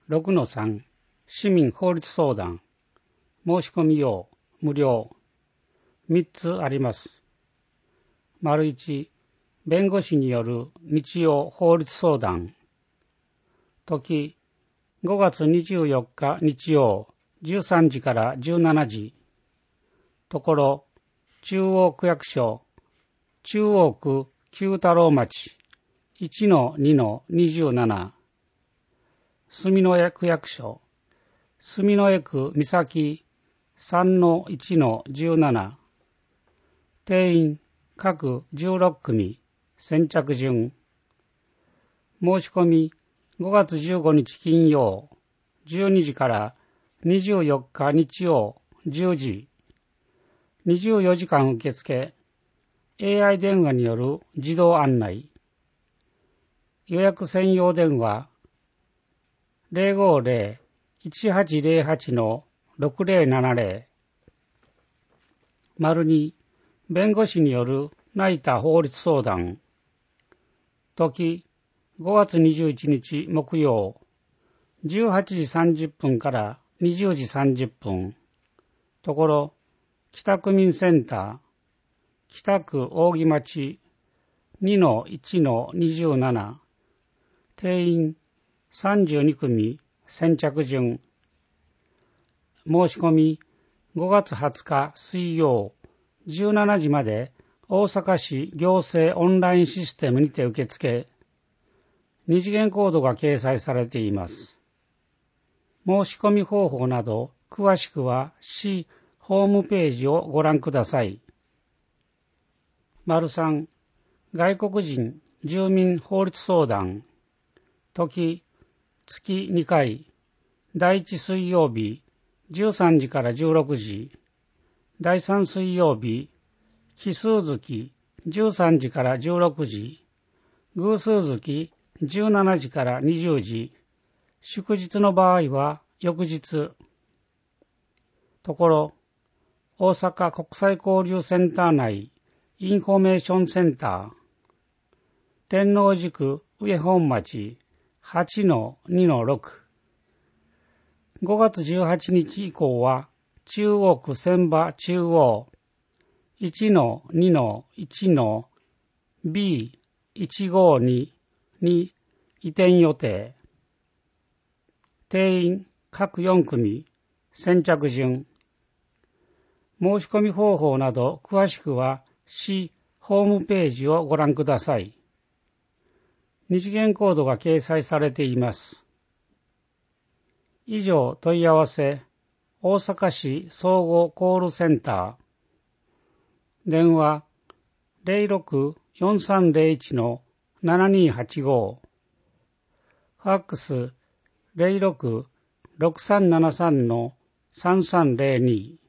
6-3 市民法律相談申し込み用無料3つあります。1、弁護士による日曜法律相談。時、5月24日日曜13時から17時。ところ、中央区役所、中央区旧太郎町 1-2-27。住之江区役所、住之江区三崎 3-1-17。定員各16組先着順。申し込み5月15日金曜12時から24日日曜10時。24時間受付。AI 電話による自動案内。予約専用電話 050-1808-6070。2、弁護士による成田法律相談。時、5月21日木曜、18時30分から20時30分。ところ、北区民センター、北区扇町 2-1-27。定員32組先着順。申し込み5月20日水曜17時まで大阪市行政オンラインシステムにて受付。二次元コードが掲載されています。申し込み方法など詳しくは市ホームページをご覧ください。3、外国人住民法律相談。時、月2回、第1水曜日13時から16時、第3水曜日、奇数月13時から16時、偶数月17時から20時、祝日の場合は翌日。ところ、大阪国際交流センター内インフォメーションセンター、天王寺区上本町 8-2-6。5月18日以降は中央区千葉中央 1-2-1-B152 に移転予定。定員各4組先着順。申し込み方法など詳しくは市ホームページをご覧ください。二次元コードが掲載されています。以上問い合わせ大阪市総合コールセンター。電話 06-4301-7285。ファックス 06-6373-3302。